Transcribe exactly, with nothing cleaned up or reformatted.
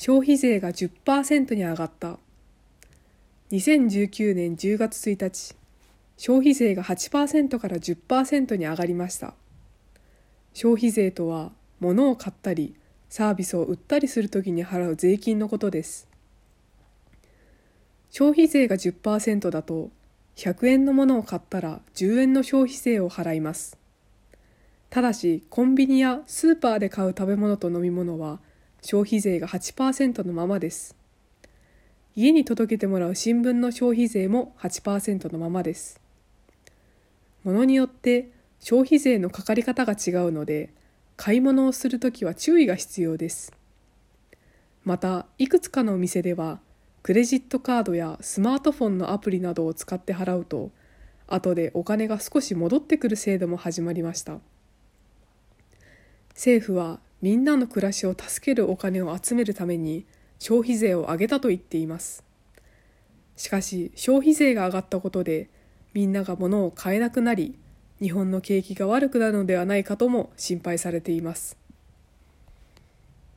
消費税が じゅっパーセント に上がった。にせんじゅうきゅうねんじゅうがつついたち、消費税が はちパーセント から じゅっパーセント に上がりました。消費税とは、物を買ったり、サービスを売ったりするときに払う税金のことです。消費税が じゅっパーセント だと、ひゃくえんのものを買ったらじゅうえんの消費税を払います。ただし、コンビニやスーパーで買う食べ物と飲み物は、消費税が はちパーセント のままです。家に届けてもらう新聞の消費税も はちパーセント のままです。ものによって消費税のかかり方が違うので、買い物をするときは注意が必要です。また、いくつかのお店では、クレジットカードやスマートフォンのアプリなどを使って払うと、後でお金が少し戻ってくる制度も始まりました。政府はみんなの暮らしを助けるお金を集めるために消費税を上げたと言っています。しかし、消費税が上がったことで、みんなが物を買えなくなり、日本の景気が悪くなるのではないかとも心配されています。